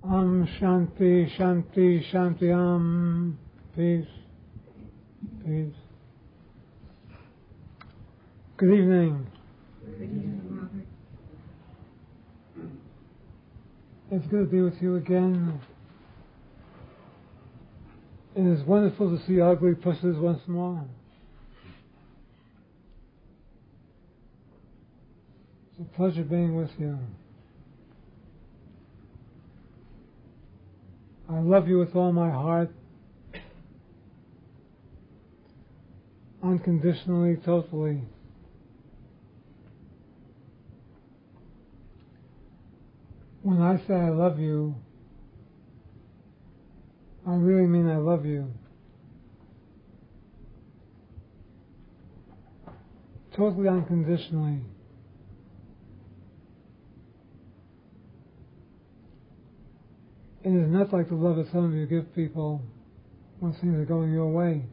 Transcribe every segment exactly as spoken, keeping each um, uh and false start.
Om Shanti, Shanti, Shanti, Om. Peace, peace. Good evening. Good evening, Robert. It's good to be with you again. It is wonderful to see ugly pusses once more. It's a pleasure being with you. I love you with all my heart, unconditionally, totally. When I say I love you, I really mean I love you. Totally unconditionally. It is not like the love that some of you give people when things are going your way.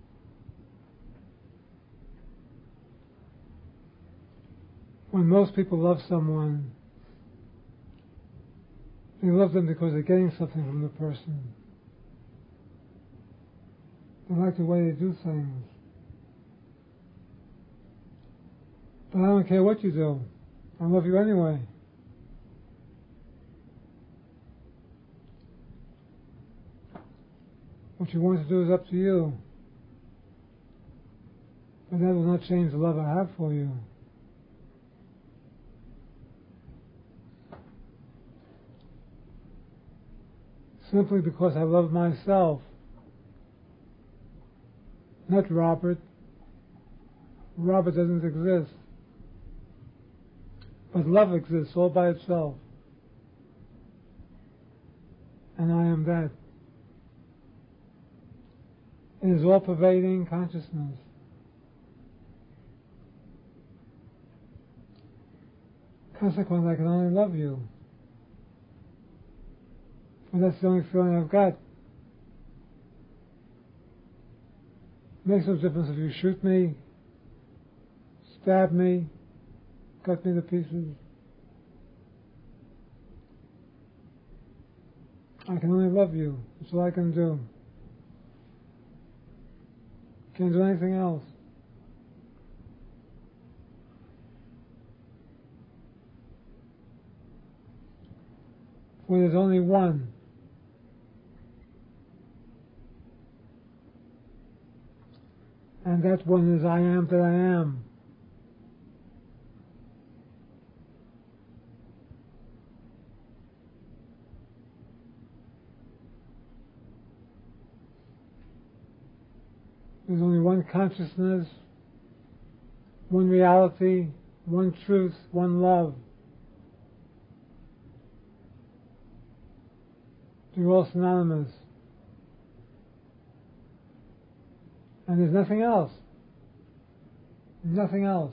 When most people love someone, they love them because they're getting something from the person. They like the way they do things. But I don't care what you do. I love you anyway. What you want to do is up to you. But that will not change the love I have for you. Simply because I love myself. Not Robert. Robert doesn't exist. But love exists all by itself. And I am that. It is all-pervading consciousness. Consequently, I can only love you. But that's the only feeling I've got. Makes no difference if you shoot me, stab me, cut me to pieces. I can only love you. That's all I can do. Can't do anything else. For there's only one. And that one is I am that I am. There's only one consciousness, one reality, one truth, one love. They're all synonymous. And there's nothing else. Nothing else.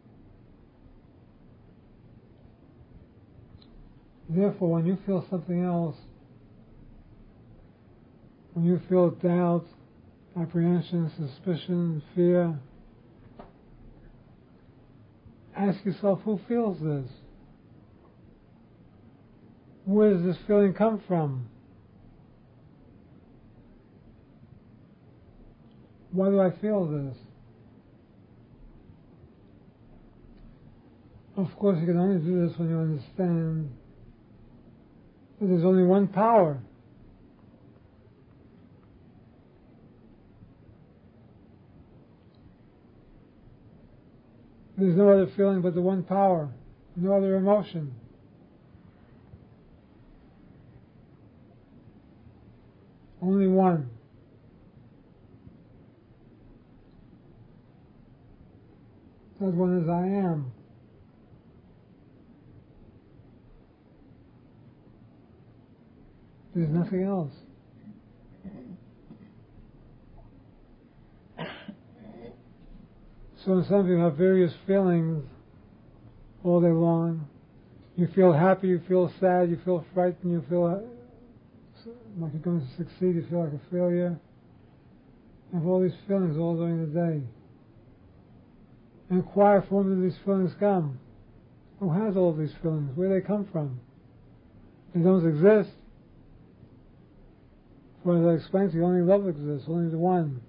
Therefore, when you feel something else, when you feel doubt, apprehension, suspicion, fear, ask yourself, who feels this? Where does this feeling come from? Why do I feel this? Of course, you can only do this when you understand that there's only one power. There's no other feeling but the one power, no other emotion. Only one. That one is I am. There's nothing else. So some of you have various feelings all day long. You feel happy, you feel sad, you feel frightened, you feel like you're going to succeed, you feel like a failure. You have all these feelings all during the day. Inquire from where do these feelings come? Who has all these feelings? Where do they come from? They don't exist. For as I explained to you, only love exists, only the one.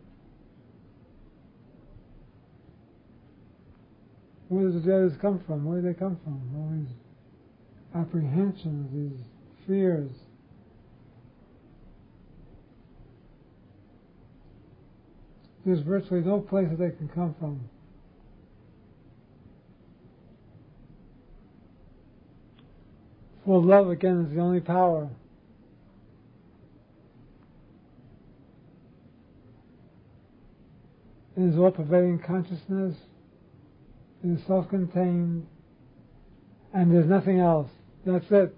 Where does the others come from? Where do they come from? All these apprehensions, these fears. There's virtually no place that they can come from. For love, again, is the only power. It is all-pervading consciousness. It is self-contained. And there's nothing else. That's it.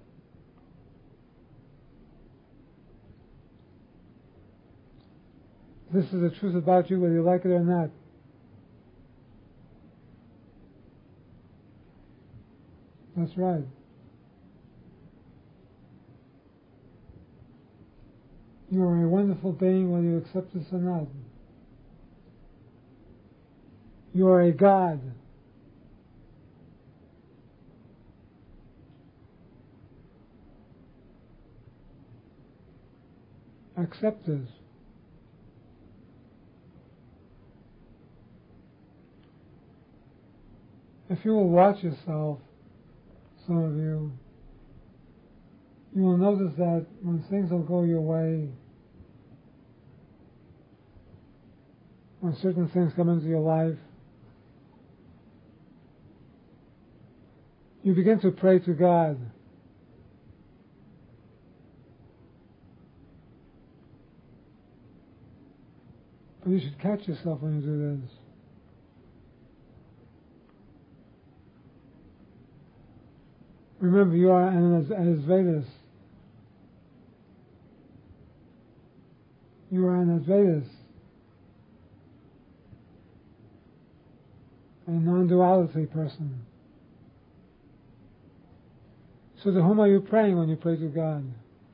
This is the truth about you, whether you like it or not. That's right. You are a wonderful being, whether you accept this or not. You are a God. Accept this. If you will watch yourself, some of you, you will notice that when things don't go your way, when certain things come into your life, you begin to pray to God. But you should catch yourself when you do this. Remember, you are an Advaitis. You are an Advaitis. A non-duality person. So to whom are you praying when you pray to God?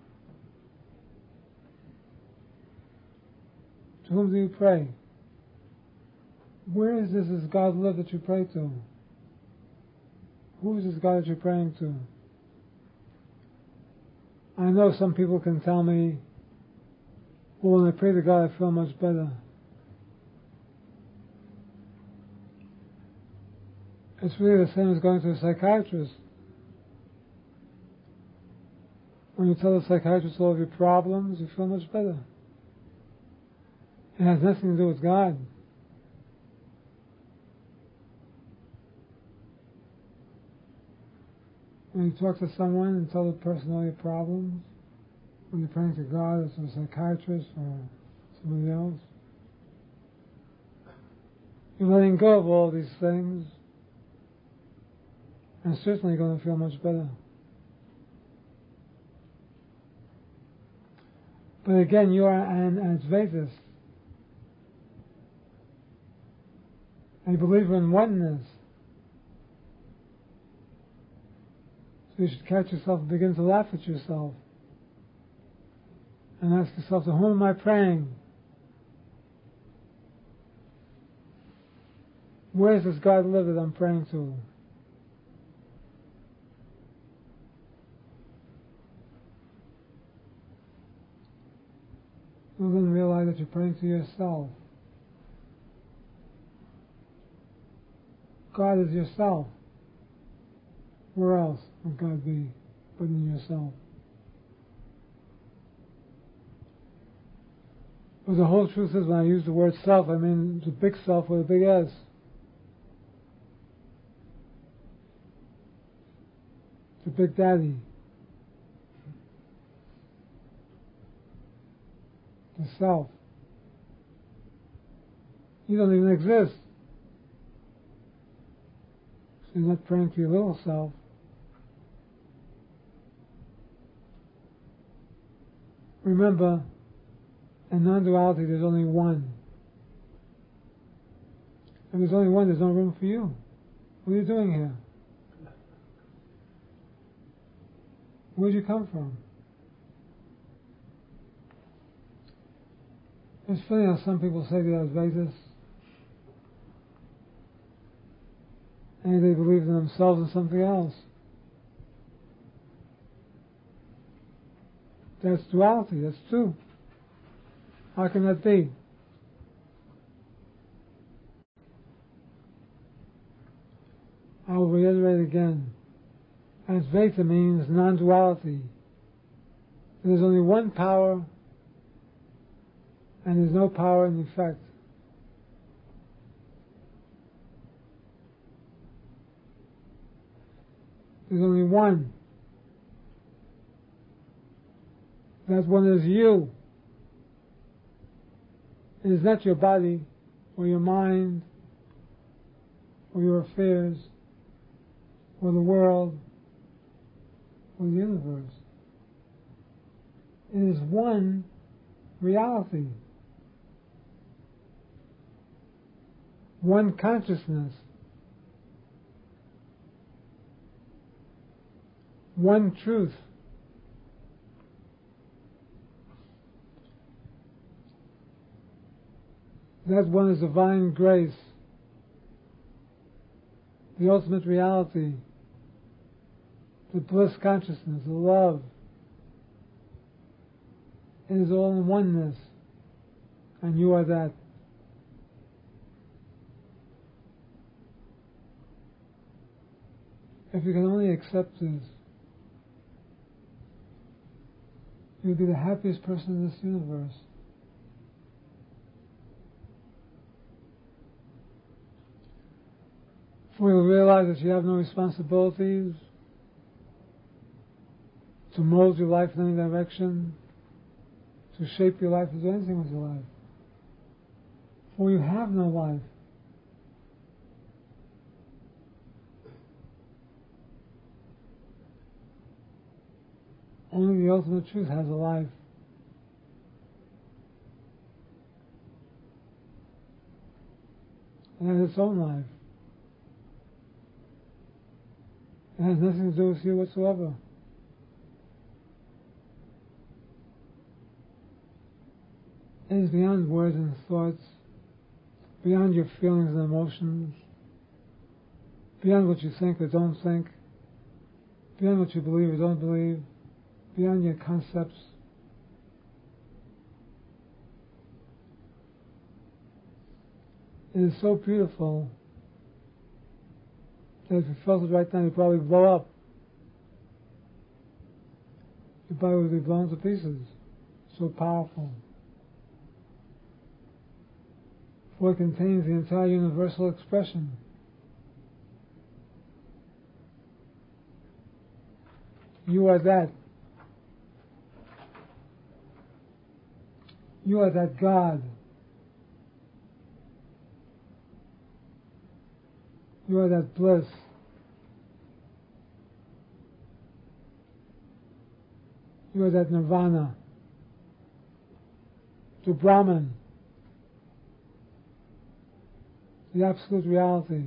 To whom do you pray? Where is this, this God live that you pray to? Who is this God that you're praying to? I know some people can tell me, well, when I pray to God, I feel much better. It's really the same as going to a psychiatrist. When you tell the psychiatrist all of your problems, you feel much better. It has nothing to do with God. When you talk to someone and tell the person all your problems, when you're praying to God or to a psychiatrist or somebody else, you're letting go of all these things, and certainly you're going to feel much better. But again, you are an Advaitist, a believer in oneness. So you should catch yourself and begin to laugh at yourself and ask yourself, to whom am I praying? Where does this God live that I'm praying to? You'll then realize that you're praying to yourself. God is yourself. Where else would God be but in yourself? But the whole truth is, when I use the word self, I mean the big self with a big S. The Big Daddy. The self. You don't even exist. So you're not praying to your little self. Remember, in non-duality there's only one. If there's only one, there's no room for you. What are you doing here? Where'd you come from? It's funny how some people say they're Advaitis, and they believe in themselves and something else. That's duality, that's two. How can that be? I will reiterate again. Advaita means non-duality. There's only one power, and there's no power in effect. There's only one. That one is you. It is not your body, or your mind, or your affairs, or the world, or the universe. It is one reality, one consciousness, one truth. That one is divine grace, the ultimate reality, the bliss consciousness, the love. It is all in oneness, and you are that. If you can only accept this, you'll be the happiest person in this universe. For you'll realize that you have no responsibilities to mold your life in any direction, to shape your life, to do anything with your life. For you have no life. Only the ultimate truth has a life. It has its own life. It has nothing to do with you whatsoever. It is beyond words and thoughts, beyond your feelings and emotions, beyond what you think or don't think, beyond what you believe or don't believe, beyond your concepts. It is so beautiful that if you felt it right now, you'd probably blow up. Your body would be blown to pieces. So powerful. For it contains the entire universal expression. You are that. You are that God. You are that bliss. You are that nirvana. The Brahman. The absolute reality.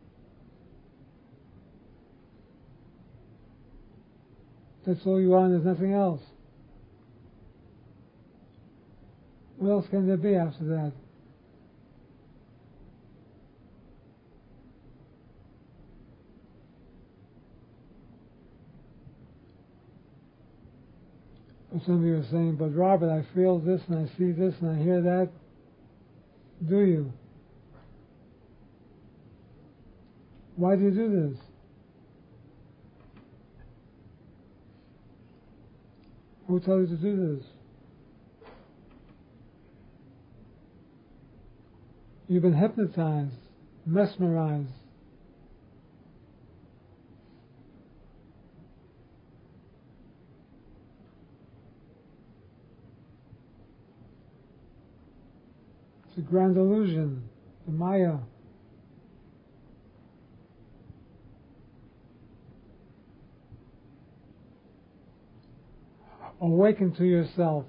That's all you are and there's nothing else. What else can there be after that? But some of you are saying, but Robert, I feel this and I see this and I hear that. Do you? Why do you do this? Who told you to do this? You've been hypnotized, mesmerized. It's a grand illusion, the Maya. Awaken to yourself.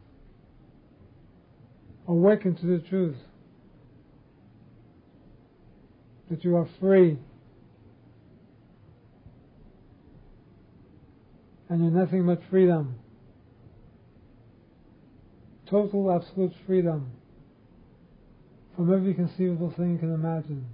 Awaken to the truth. That you are free. And you're nothing but freedom. Total, absolute freedom. From every conceivable thing you can imagine.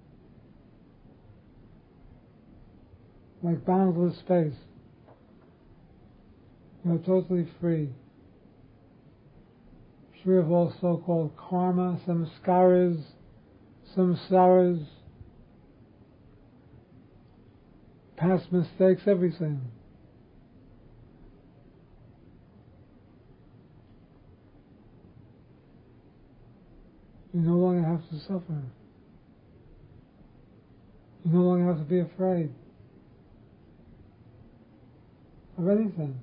Like boundless space. You are totally free. free of all so-called karma, samskaras, samsaras, past mistakes, everything. You no longer have to suffer. You no longer have to be afraid of anything.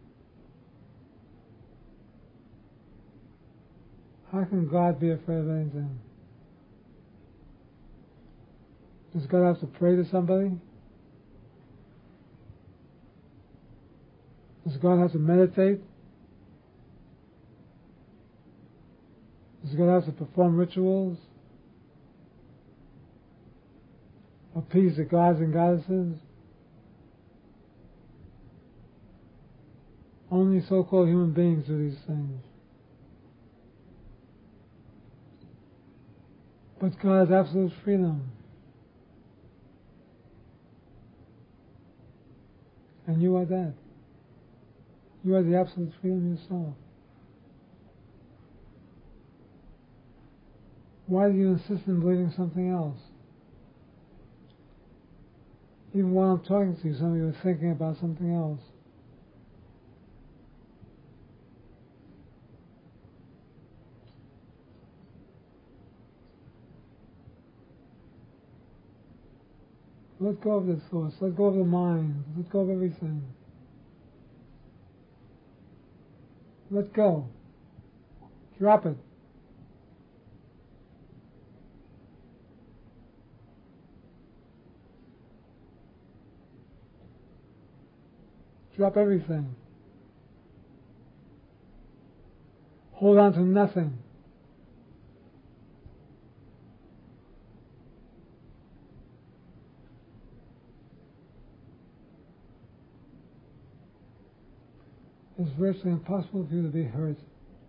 How can God be afraid of anything? Does God have to pray to somebody? Does God have to meditate? Does God have to perform rituals? Appease the gods and goddesses? Only so-called human beings do these things. But God has absolute freedom. And you are that. You are the absolute freedom yourself. Why do you insist in believing something else? Even while I'm talking to you, some of you are thinking about something else. Let go of the thoughts, let go of the mind, let go of everything. Let go. Drop it. Drop everything. Hold on to nothing. It's virtually impossible for you to be hurt.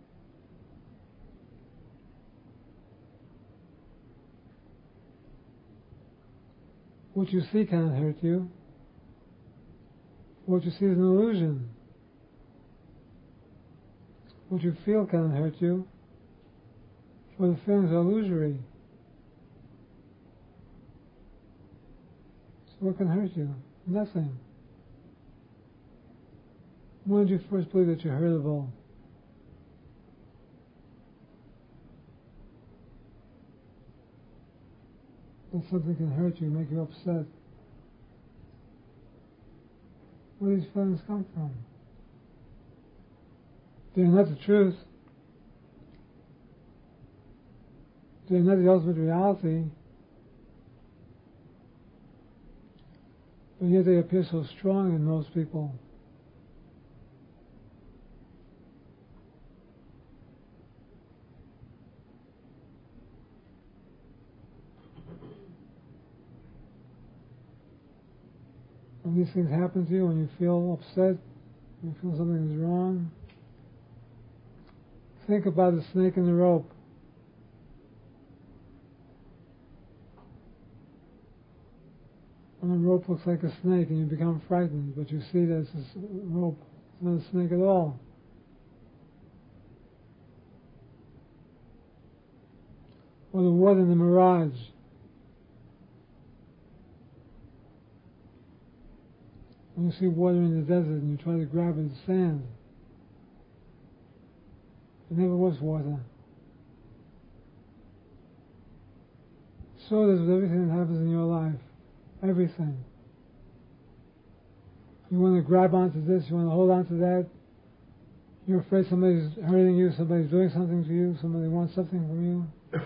What you see cannot hurt you. What you see is an illusion. What you feel cannot hurt you, for the feelings are illusory. So what can hurt you? Nothing. When did you first believe that you're hurtable? That something can hurt you, make you upset. Where do these feelings come from? They're not the truth. They're not the ultimate reality. But yet they appear so strong in most people. When these things happen to you, when you feel upset, when you feel something is wrong, think about the snake in the rope. When a rope looks like a snake and you become frightened, but you see that it's a rope, it's not a snake at all. Or the water in the mirage. When you see water in the desert and you try to grab it, it's sand. It never was water. So it is with everything that happens in your life. Everything. You want to grab onto this, you want to hold on to that. You're afraid somebody's hurting you, somebody's doing something to you, somebody wants something from you.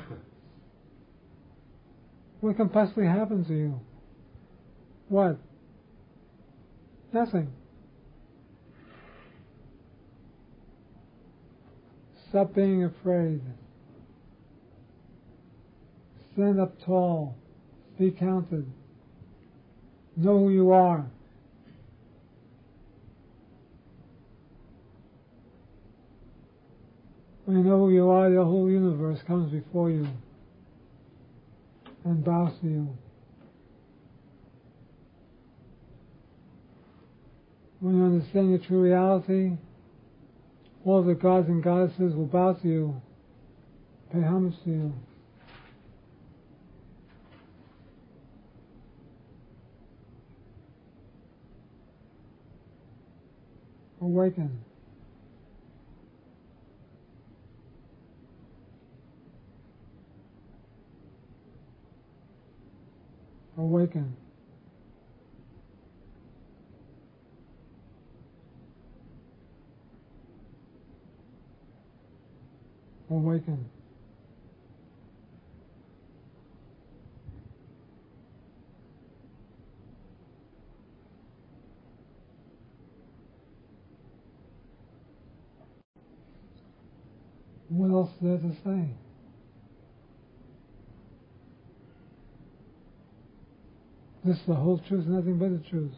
What can possibly happen to you? What? Nothing. Stop being afraid. Stand up tall. Be counted. Know who you are. When you know who you are, the whole universe comes before you and bows to you. When you understand your true reality, all the gods and goddesses will bow to you, pay homage to you. Awaken. Awaken. Awaken. What else is there to say? This is the whole truth, nothing but the truth.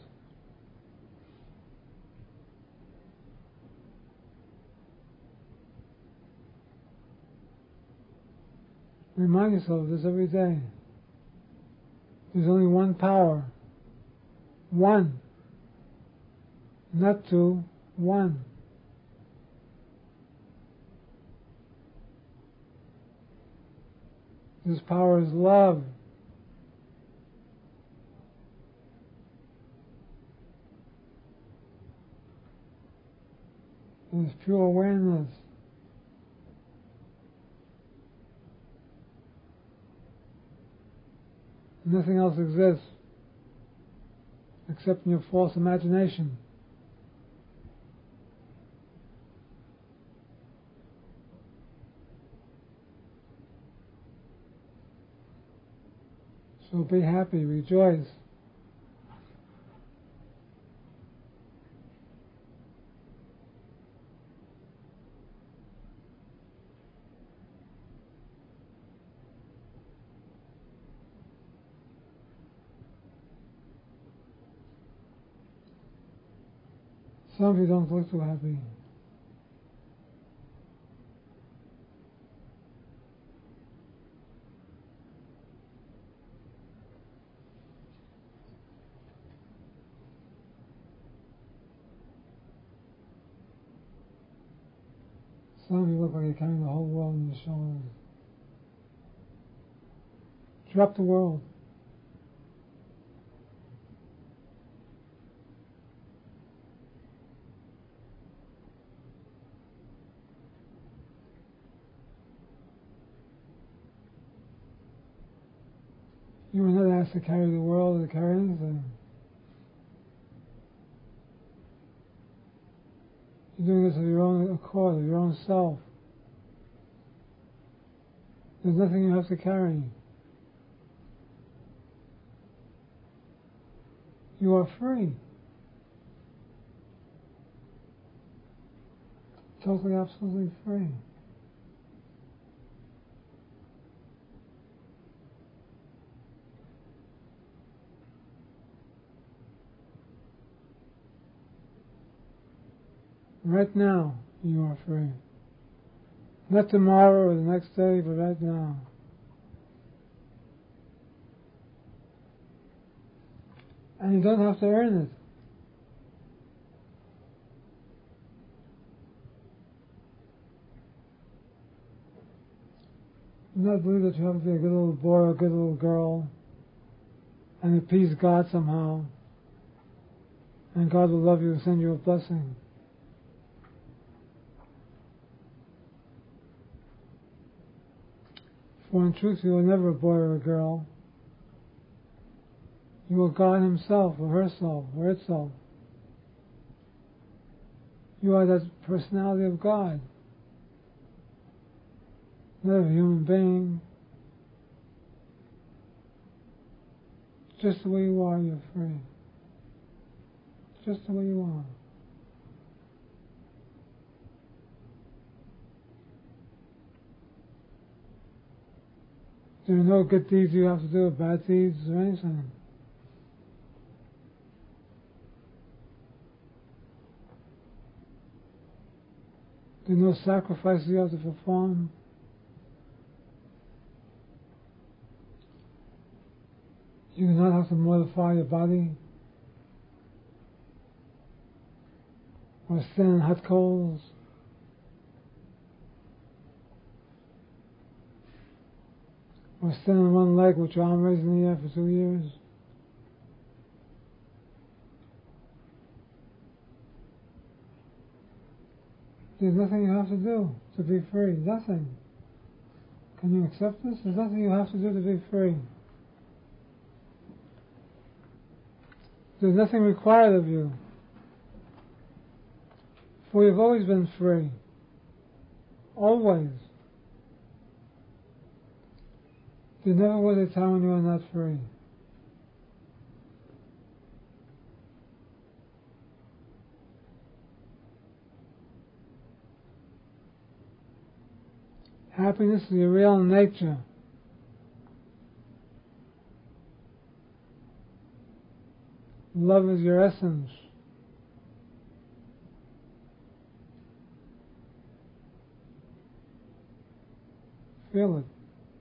Remind yourself of this every day. There's only one power. One. Not two. One. This power is love. It is pure awareness. Nothing else exists except in your false imagination. So be happy, rejoice. Some of you don't look too happy. Some of you look like you're carrying the whole world on your shoulders. Drop the world. You were not asked to carry the world or to carry anything. You're doing this of your own accord, of your own self. There's nothing you have to carry. You are free. Totally, absolutely free. Right now, you are free. Not tomorrow or the next day, but right now. And you don't have to earn it. Do not believe that you have to be a good little boy or a good little girl and appease God somehow, and God will love you and send you a blessing. For in truth, you are never a boy or a girl. You are God Himself, or herself, or itself. You are that personality of God, not of a human being. Just the way you are, you're free. Just the way you are. There are no good deeds you have to do, or bad deeds, or anything. There are no sacrifices you have to perform. You do not have to mortify your body or stand on hot coals or stand on one leg with your arm raised in the air for two years. There's nothing you have to do to be free. Nothing. Can you accept this? There's nothing you have to do to be free. There's nothing required of you. For you've always been free. Always. There never was a time when you were not free. Happiness is your real nature. Love is your essence. Feel it.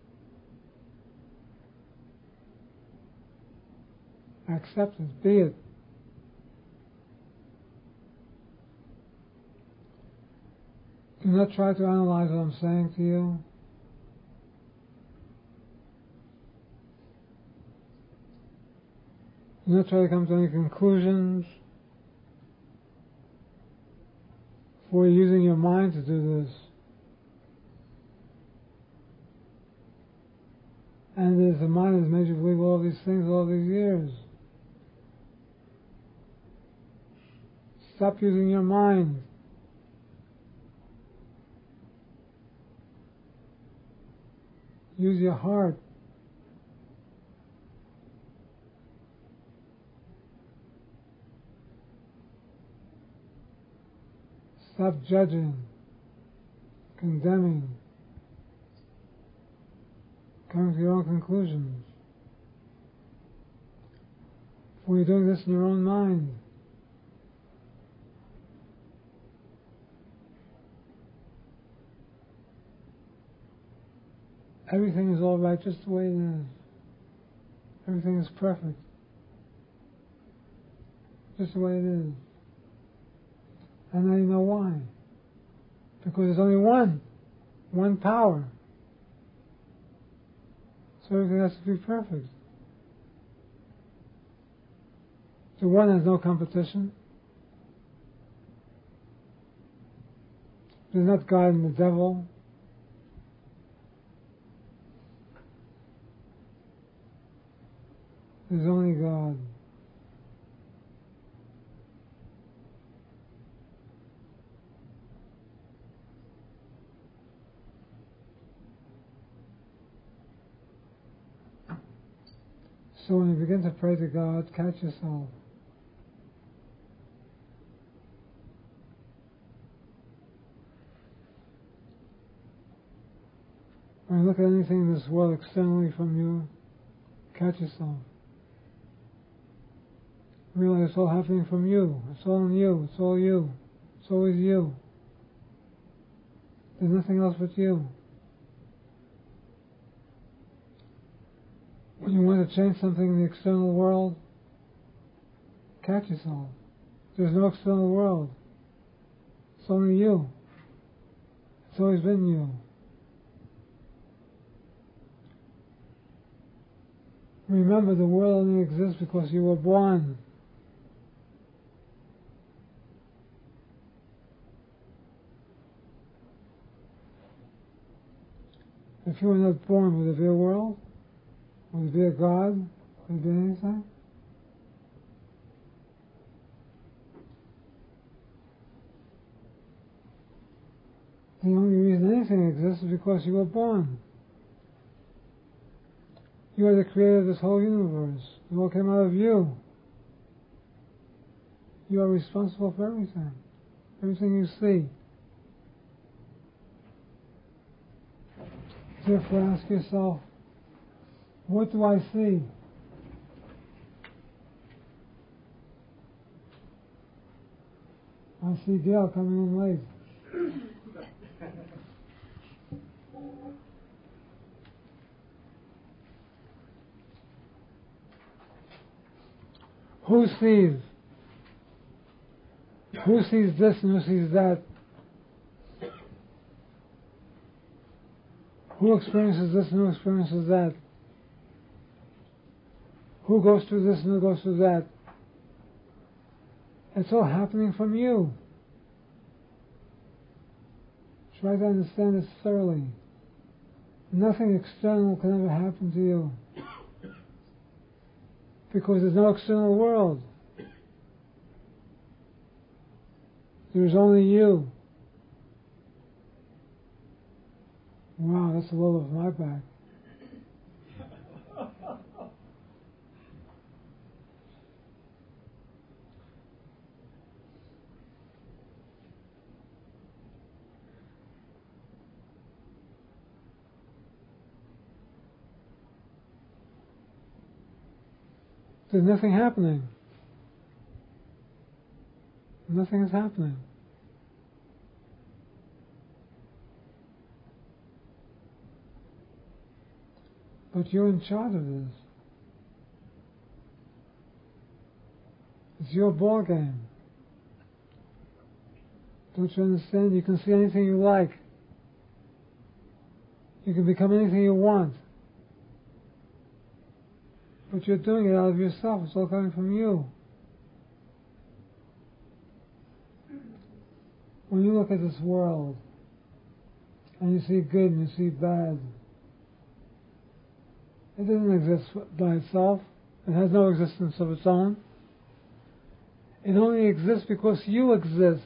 Accept it. Be it. Do not try to analyze what I'm saying to you. Do not try to come to any conclusions. For you're using your mind to do this. And it is the mind that has made you believe all these things all these years. Stop using your mind. Use your heart. Stop judging, condemning, coming to your own conclusions. For you're doing this in your own mind. Everything is all right just the way it is. Everything is perfect. Just the way it is. And now you know why. Because there's only one. One power. So everything has to be perfect. The one has no competition. There's not God and the devil. There's only God. So when you begin to pray to God, catch yourself. When you look at anything in this world externally from you, catch yourself. Realize it's all happening from you. It's all in you. It's all you. It's always you. There's nothing else but you. When you want to change something in the external world, catch yourself. There's no external world. It's only you. It's always been you. Remember, the world only exists because you were born. If you were not born, would there be a world? Would there be a God? Would there be anything? The only reason anything exists is because you were born. You are the creator of this whole universe. It all came out of you. You are responsible for everything. Everything you see. Therefore ask yourself, what do I see? I see Gail coming in late. Who sees? Who sees this and who sees that? Who experiences this and who experiences that? Who goes through this and who goes through that? It's all happening from you. Try to understand this thoroughly. Nothing external can ever happen to you. Because there's no external world. There's only you. Wow, that's a load off my back. There's nothing happening. Nothing is happening. But you're in charge of this. It's your ball game. Don't you understand? You can see anything you like. You can become anything you want. But you're doing it out of yourself. It's all coming from you. When you look at this world and you see good and you see bad, it doesn't exist by itself. It has no existence of its own. It only exists because you exist.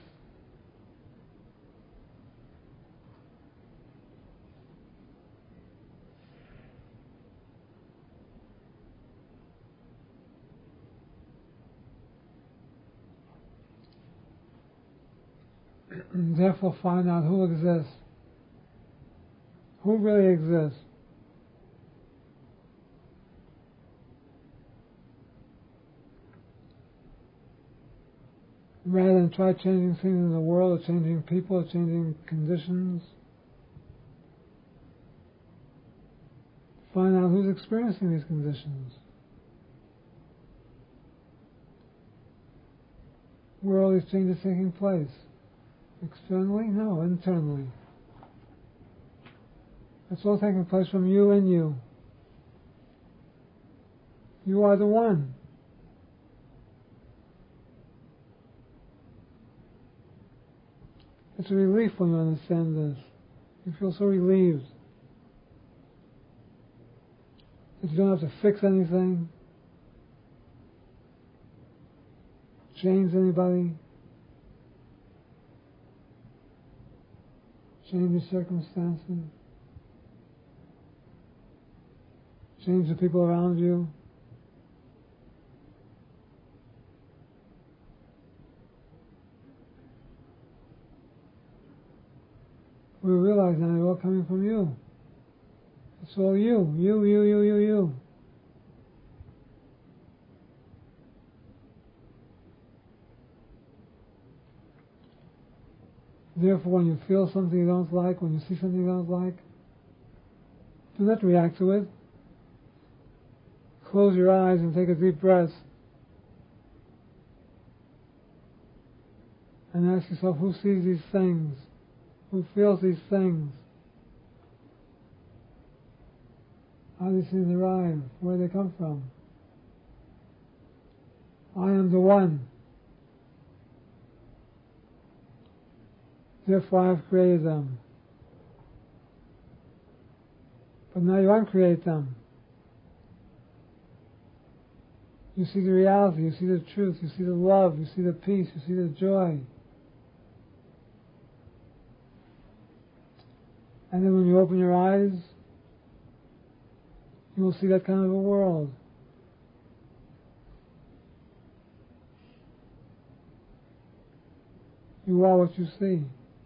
Therefore, find out who exists. Who really exists. Rather than try changing things in the world, or changing people, or changing conditions, find out who's experiencing these conditions. Where are all these changes taking place? Externally? No, internally. It's all taking place from you and you. You are the one. It's a relief when you understand this. You feel so relieved that you don't have to fix anything, change anybody, change your circumstances, change the people around you. We realize now it's all coming from you. It's all you, you, you, you, you, you. Therefore, when you feel something you don't like, when you see something you don't like, do not react to it. Close your eyes and take a deep breath. And ask yourself, who sees these things? Who feels these things? How do these things arrive? Where do they come from? I am the one. Therefore I have created them. But now you uncreate them. You see the reality, you see the truth, you see the love, you see the peace, you see the joy. And then when you open your eyes, you will see that kind of a world. You are what you see.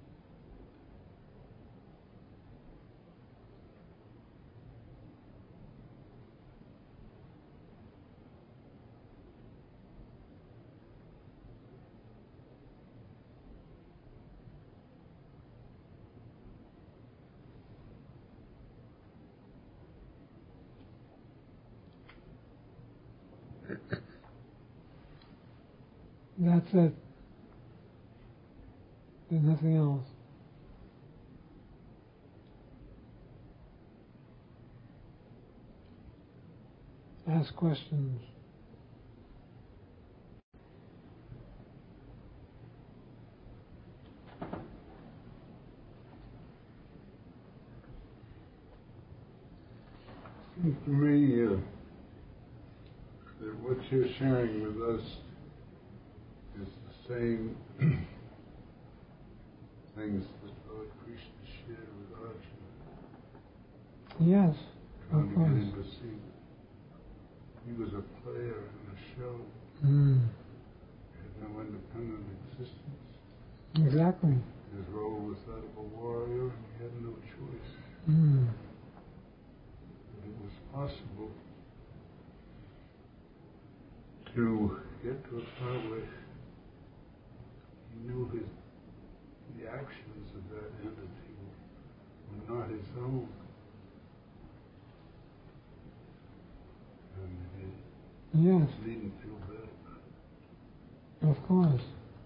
That's it. There's nothing else. Ask questions. Seems to me uh, that what you're sharing with us is the same things that Lord Krishna shared with Arjuna. Yes, Trying of to course. get him to see that he was a player in a show. Mm. He had no independent existence. Exactly. His role was that of a warrior, and he had no choice. Mm. But it was possible to get to a point where he knew his the actions of that entity were not his own. And Yes, he needn't feel bad about it. of course.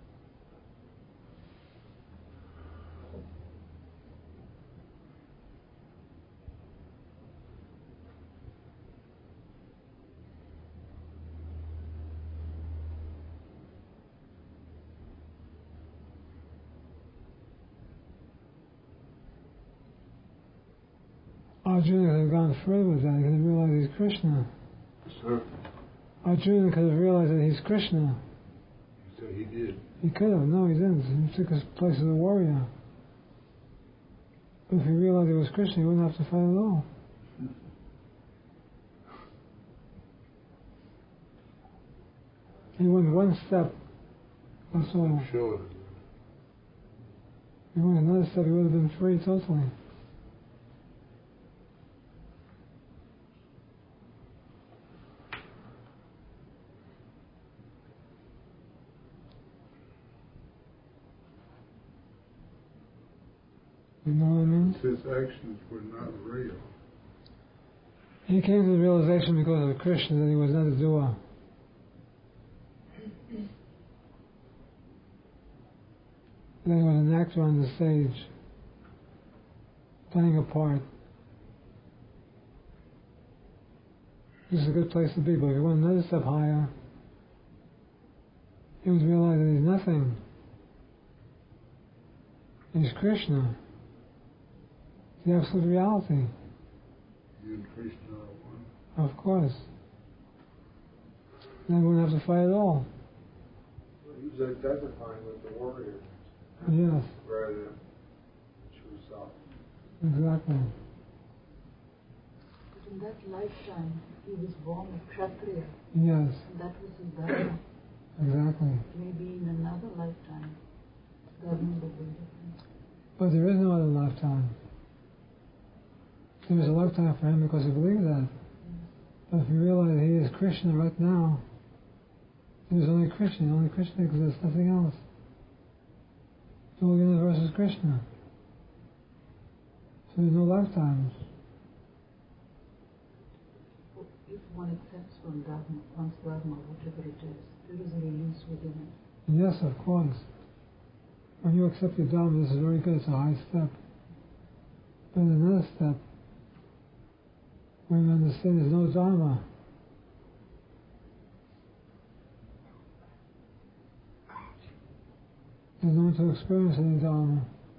Arjuna could have gone further with that. He could have realized he's Krishna. Sir, Arjuna could have realized that he's Krishna. he said he did. He could have. No, he didn't. He took his place as a warrior. But if he realized he was Krishna, he wouldn't have to fight at all. He went one step. That's all. Sure. If he went another step, he would have been free totally. You know what I mean? His actions were not real. He came to the realization because of Krishna that he was not a doer. That he was an actor on the stage, playing a part. This is a good place to be, but if he went another step higher, he would realize that he's nothing. He's Krishna. The absolute reality. You and Krishna are one. Of course. Then we wouldn't have to fight at all. Well, he was identifying with the warrior Yes, rather than true self. exactly. But in that lifetime, he was born a Kshatriya, Yes, and that was his dharma. exactly. Maybe in another lifetime, his dharma would be different. But there is no other lifetime. There is a lifetime for him because he believes that. But if you realize he is Krishna right now, there's only Krishna. Only Krishna exists, nothing else. The whole universe is Krishna. So there's no lifetimes. But if one accepts one dharma, one's dharma, whatever it is, there is a release within it. Yes, of course. When you accept your dharma, this is very good. It's a high step. But another step, when you understand there's no dharma, there's no one to experience any dharma.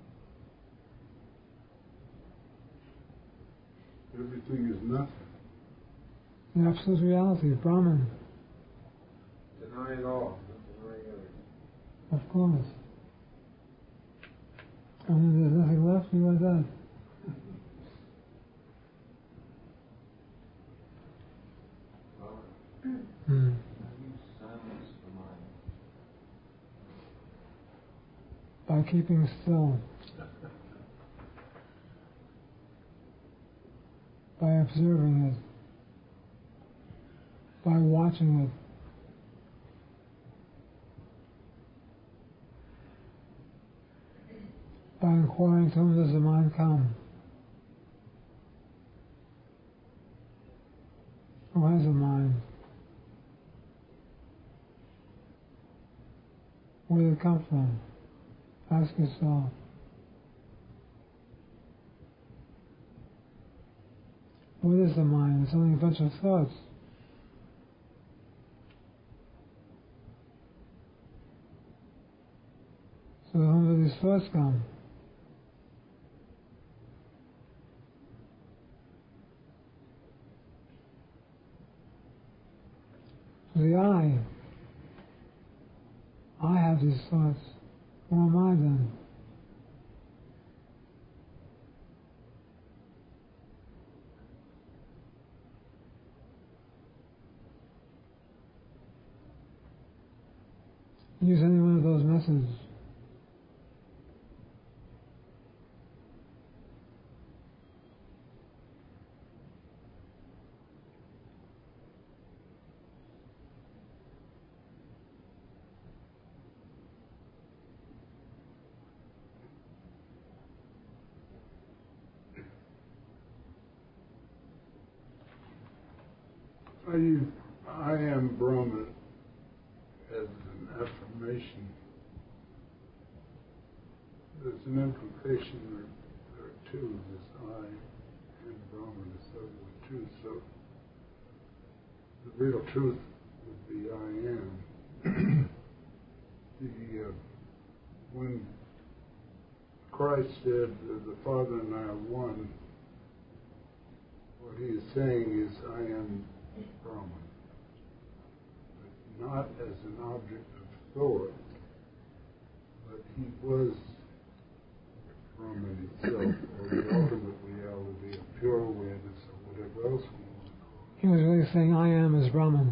Everything is nothing. The absolute reality, Brahman, Denying all, not denying everything. of course. And then there's nothing left, you are dead. Hmm. Silence the mind. By keeping still, by observing it, by watching it, by inquiring to whom does the mind come? Who has a mind? Where did it come from? Ask yourself. What is the mind? It's only a bunch of thoughts. So whom do these thoughts come? The I. I have these thoughts. Who am I then? Use any one of those methods. I use I am Brahman as an affirmation. There's an implication there, there are two, this I and Brahman is certainly two, so the real truth would be I am. the uh, when Christ said that the Father and I are one, what he is saying is I am Brahman, but not as an object of thought, but he was Brahman itself, or the ultimate reality of pure awareness, or whatever else we want to call it. He was really saying, I am as Brahman.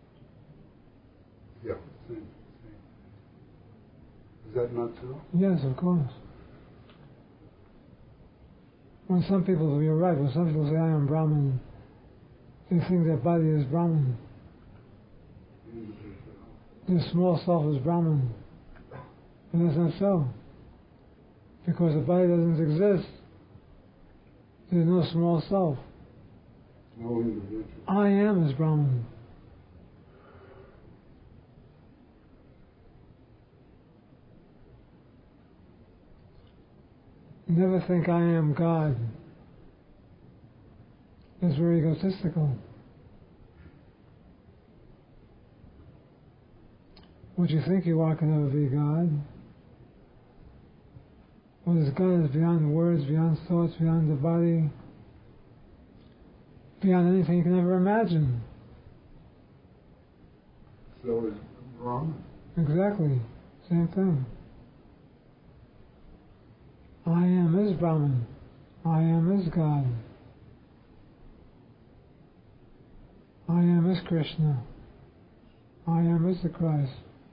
Yeah, same, same. Is that not so? Yes, of course. When some people, you're right, when some people say, I am Brahman, they think their body is Brahman. Their small self is Brahman. And that's not so. Because the body doesn't exist, there's no small self. No individual. I am is Brahman. Never think I am God. That's very egotistical. What you think you are can never be God. What is God is beyond words, beyond thoughts, beyond the body, beyond anything you can ever imagine. So is Brahman. Exactly. Same thing. I am is Brahman. I am is God. I am is Krishna. I am is the Christ.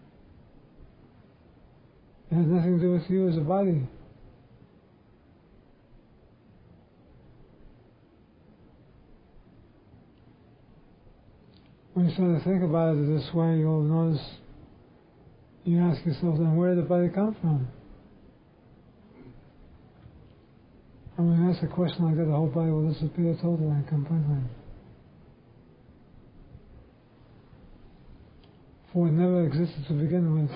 It has nothing to do with you as a body. When you start to think about it this way, you'll notice, you ask yourself, then where did the body come from? And when you ask a question like that, the whole body will disappear totally and completely. For it never existed to begin with.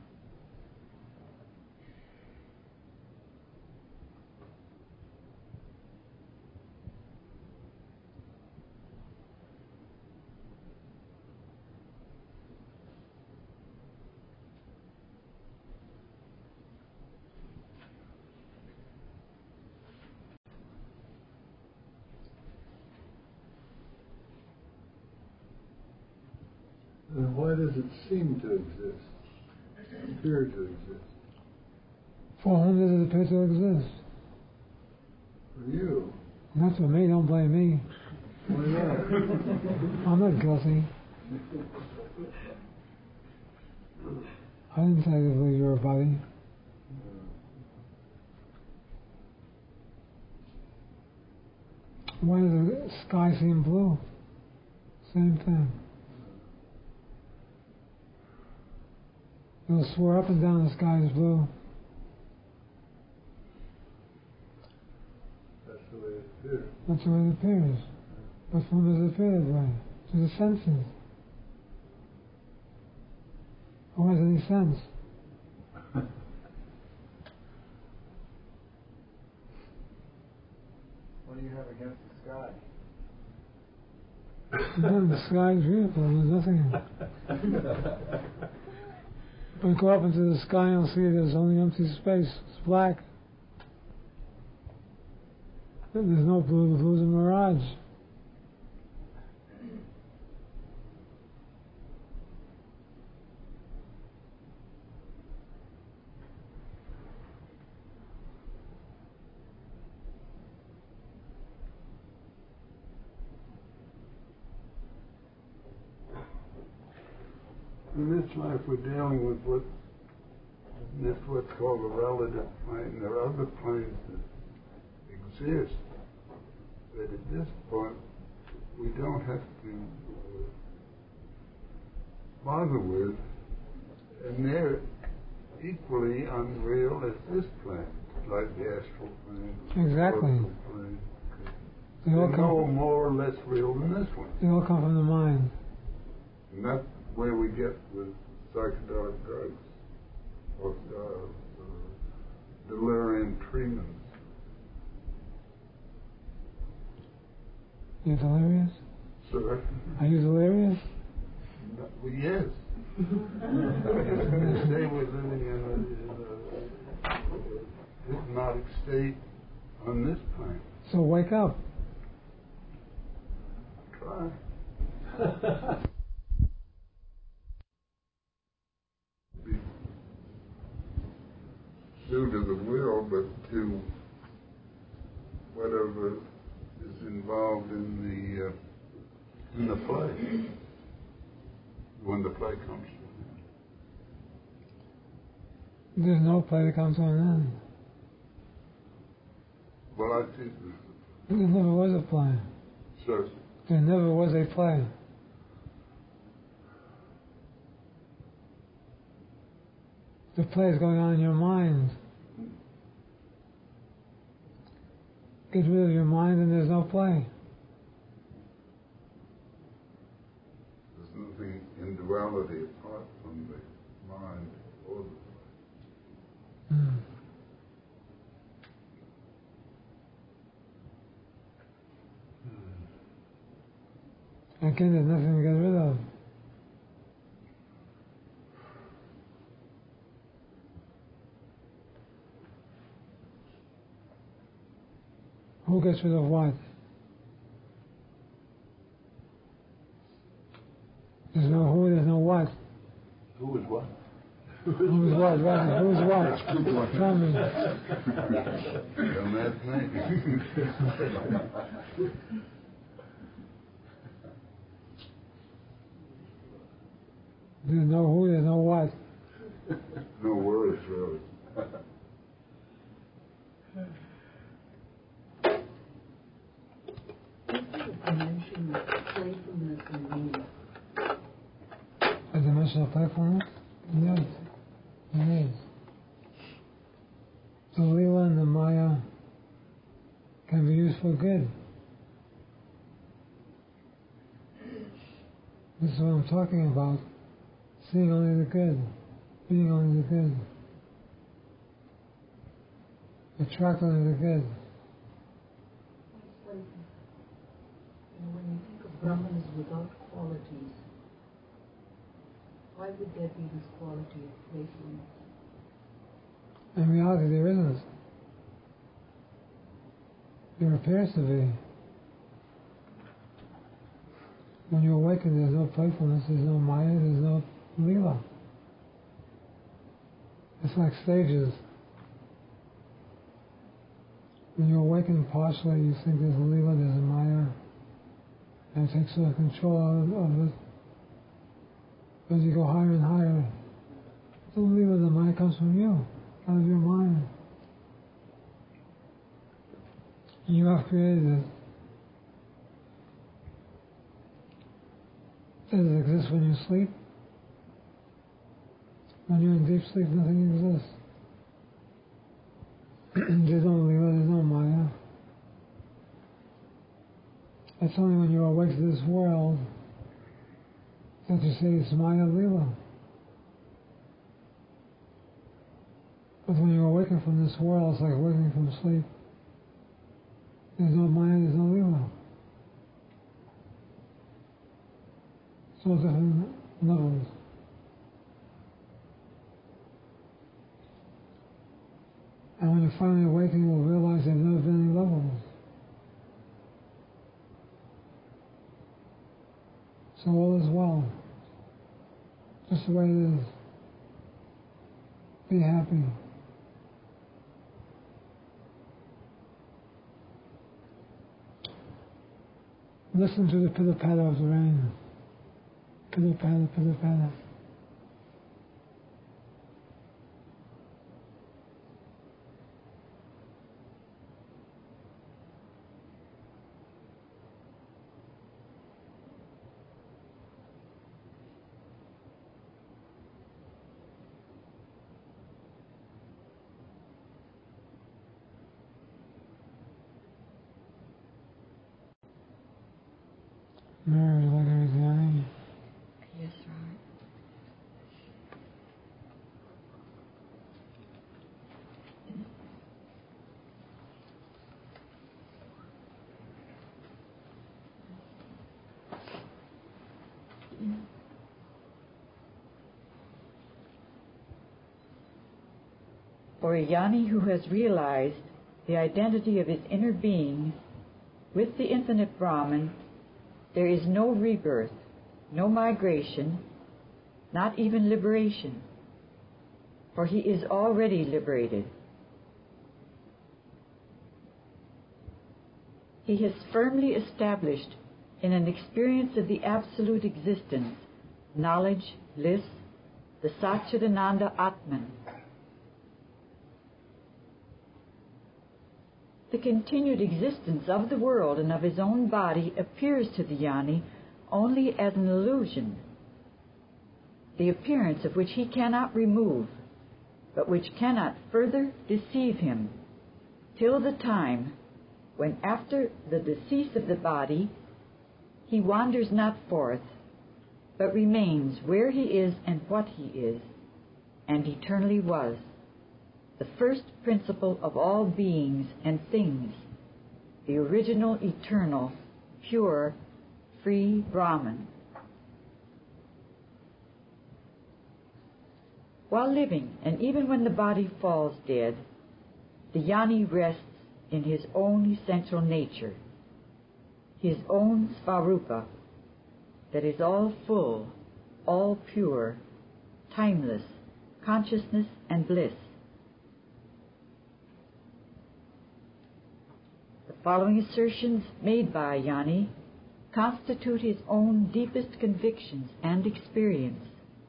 Then why does it seem to exist? Appear to exist? For whom does it appear to exist? For you. Not for me, don't blame me. Why not? I'm not guilty. I didn't say to believe you're a body. Why does the sky seem blue? Same thing. You'll swear up and down the sky is blue. That's the way it appears. That's the way it appears. But from whom does it appear that way? To the senses. Who has any sense? What do you have against the sky? No, the sky is beautiful, there's nothing. When you go up into the sky, you'll see there's only empty space. It's black. There's no blue. The blue's a mirage. In this life, we're dealing with what that's what's called a relative plane. There are other planes that exist, but at this point, we don't have to uh, bother with, and they're equally unreal as this plane, like the astral plane. Exactly. The plane. They all They're come. no more or less real than this one. They all come from the mind. And that's where we get with psychedelic drugs or uh, uh, delirium treatments. You're delirious? Sir? Are you delirious? No, well, yes. They say we're living in a, in a hypnotic state on this plane. So wake up. Try. Due to the will, but to whatever is involved in the uh, in the play when the play comes to an end. There's no play that comes to an end. Well, I think, There never was a play. sir, There never was a play. The play is going on in your mind. Get rid of your mind and there's no play. there's nothing in duality apart from the mind or the play. Hmm. Again, there's nothing to get rid of. Who gets rid of what? There's no who, there's no what. Who is what? Who's what? What? Who's what? Tell me. Don't ask me. There's no who, there's no what. No words, really. A dimension of playfulness and meaning. A dimension of playfulness? Yes. It is. The Leela and the Maya can be used for good. This is what I'm talking about. Seeing only the good. Being only the good. Attract only the good. It's like, you know, when you think of Brahman as without qualities, why would there be this quality of playfulness? In reality, there isn't. There appears to be. When you awaken, there's no playfulness, there's no Maya, there's no Leela. It's like stages. When you awaken partially, you think there's a Leela, there's a Maya, and it takes sort of control of, of it. As you go higher and higher, the Leela, the Maya comes from you, out of your mind. You have created it. Does it exist when you sleep? When you're in deep sleep, nothing exists. There's no Leela, there's no Maya. It's only when you awake to this world that you say it's Maya Leela. But when you awaken from this world, it's like awakening from sleep. There's no Maya, there's no Leela. So different levels. And when you finally awaken, you will realize there's never been any levels. So all is well. Just the way it is. Be happy. Listen to the pitter-patter of the rain. Pitter-patter, pitter-patter. Mary, like everything. Yes, right. For a Jnani who has realized the identity of his inner being with the infinite Brahman, there is no rebirth, no migration, not even liberation, for he is already liberated. He has firmly established in an experience of the absolute existence, knowledge, bliss, the Satchidananda Atman. The continued existence of the world and of his own body appears to the Jnani only as an illusion, the appearance of which he cannot remove, but which cannot further deceive him, till the time when, after the decease of the body, he wanders not forth, but remains where he is and what he is, and eternally was, the first principle of all beings and things, the original, eternal, pure, free Brahman. While living, and even when the body falls dead, the Jnani rests in his own essential nature, his own Svarupa, that is all full, all pure, timeless, consciousness and bliss. The following assertions made by a Jnani constitute his own deepest convictions and experience.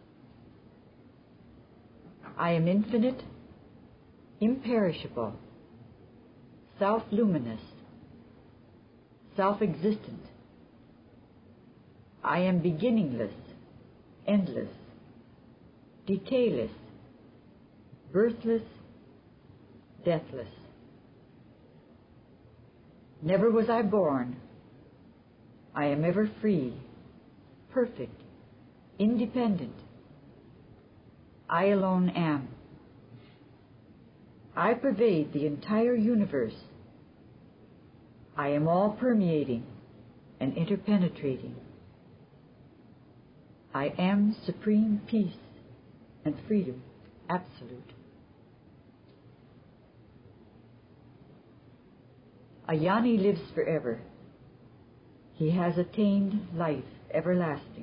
I am infinite, imperishable, self-luminous, self-existent. I am beginningless, endless, decayless, birthless, deathless. Never was I born. I am ever free, perfect, independent. I alone am. I pervade the entire universe. I am all-permeating and interpenetrating. I am supreme peace and freedom, absolute. A Jnani lives forever. He has attained life everlasting.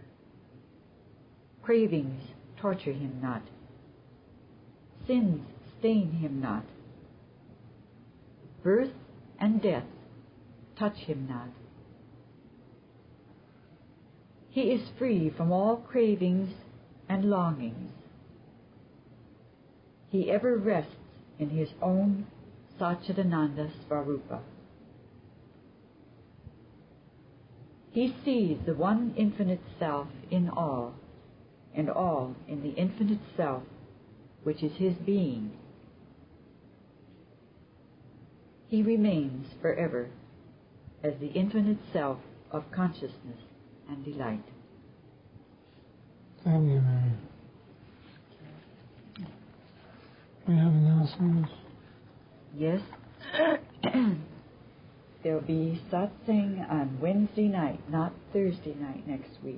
Cravings torture him not. Sins stain him not. Birth and death touch him not. He is free from all cravings and longings. He ever rests in his own Satchidananda Svarupa. He sees the one infinite self in all, and all in the infinite self, which is his being. He remains forever as the infinite self of consciousness and delight. Thank you, Mary. We have announcements. Yes. There'll be satsang on Wednesday night, not Thursday night next week.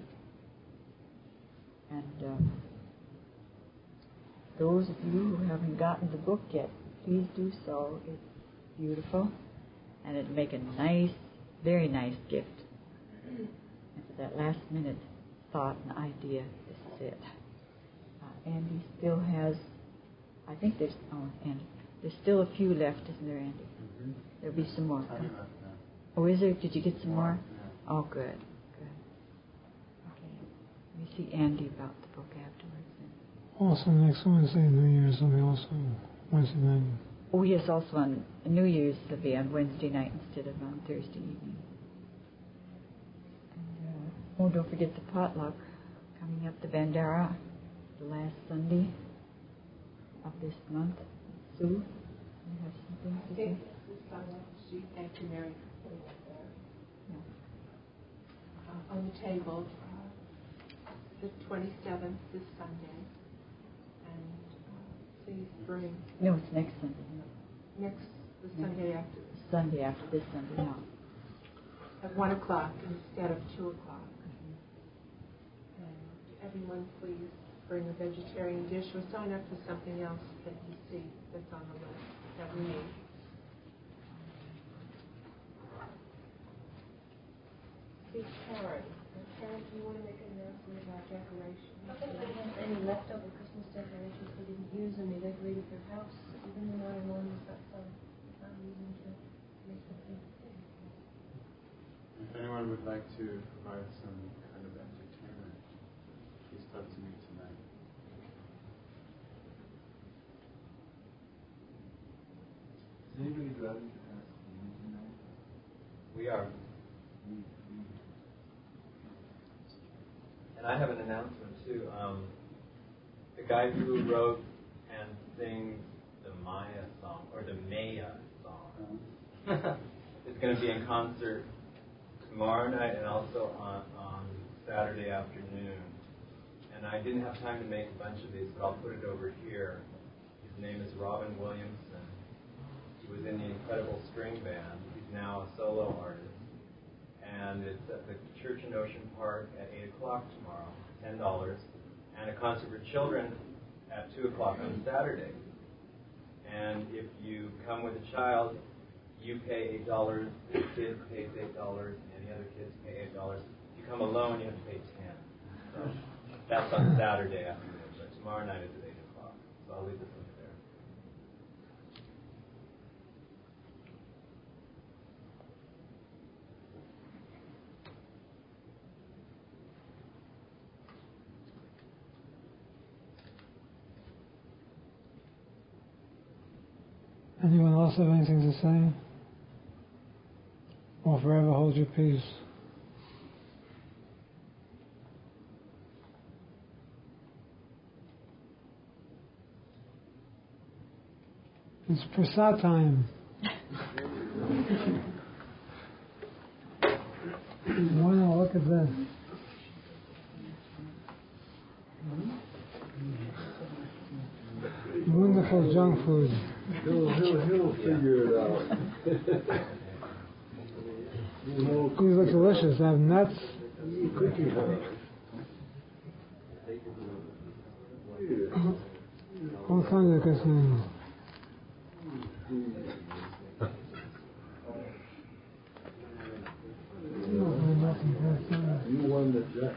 And um, those of you who haven't gotten the book yet, please do so. It's beautiful, and it'd make a nice, very nice gift. And for that last minute thought and idea, this is it. Uh, Andy still has, I think there's, oh, Andy, there's still a few left, isn't there, Andy? Mm-hmm. There'll be some more. I mean, uh, Oh, is there? Did you get some more? Yeah. Oh, good, good. Okay. Let me see Andy about the book afterwards. Then. Also, next Wednesday, New Year's will be also Wednesday night. Oh, yes, also on New Year's will be on Wednesday night instead of on Thursday evening. And, uh, oh, don't forget the potluck coming up, the Bandara, the last Sunday of this month. Sue, you have something to say? Thank you, Mary, for putting that there. Yeah. Uh, on the table, uh, the twenty-seventh, this Sunday, and uh, please bring No, it's next Sunday. next the Sunday after this, Sunday after this Sunday, no. at one o'clock instead of two o'clock. And everyone, please bring a vegetarian dish or sign up for something else that you see that's on the list that we need. Karen. Karen, do you want to make an announcement about decorations? I think they have any leftover Christmas decorations they didn't use and they decorated their house, even the nine-one was got some not using to make something. If anyone would like to provide some kind of entertainment, please come to me tonight. Is anybody driving to Pasadena tonight? We are. And I have an announcement too. Um, the guy who wrote and sings the Maya song, or the Maya song, is going to be in concert tomorrow night and also on, on Saturday afternoon. And I didn't have time to make a bunch of these, but I'll put it over here. His name is Robin Williamson. He was in the Incredible String Band. He's now a solo artist. And it's at the Church in Ocean Park at eight o'clock tomorrow, ten dollars. And a concert for children at two o'clock on Saturday. And if you come with a child, you pay eight dollars, the kid pays eight dollars, and the other kids pay eight dollars. If you come alone, you have to pay ten dollars. So that's on Saturday afternoon, but tomorrow night is at eight o'clock. So I'll leave this link there. Anyone else have anything to say? Or forever hold your peace? It's prasad time. Wow, look at this. Wonderful junk food. He'll, he'll, he'll figure it out. These look delicious. They have nuts. Cookie All kinds of good things. You won the jack.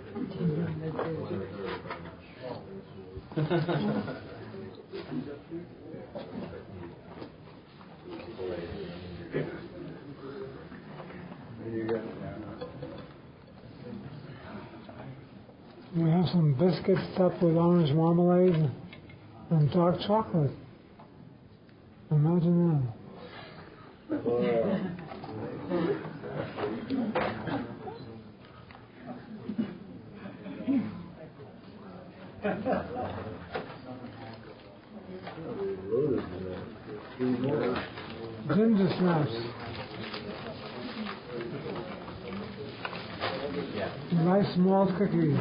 We have some biscuits topped with orange marmalade and dark chocolate. Imagine that. Wow. Ginger snaps. Nice malt cookies.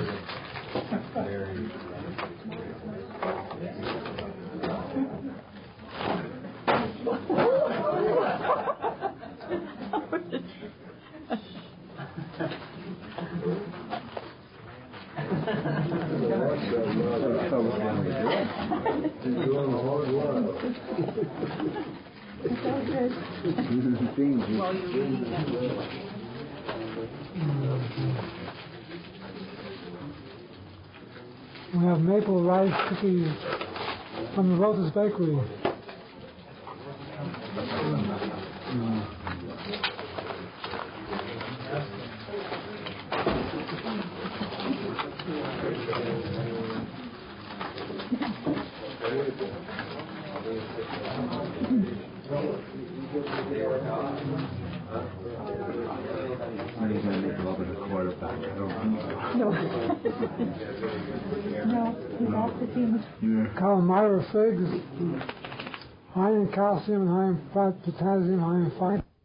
He's doing hard work. It's all good. While you're reading that. We have maple rice cookies from the Lotus Bakery. Mm. Maybe going to make a little bit of quarterback. I don't think so. No. No, he's off the team. Yeah. Calamari figs, high in calcium, high in potassium, high in fiber.